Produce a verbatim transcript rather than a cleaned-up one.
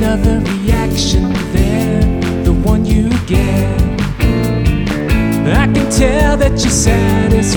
another reaction there, the one you get. I can tell that you're satisfied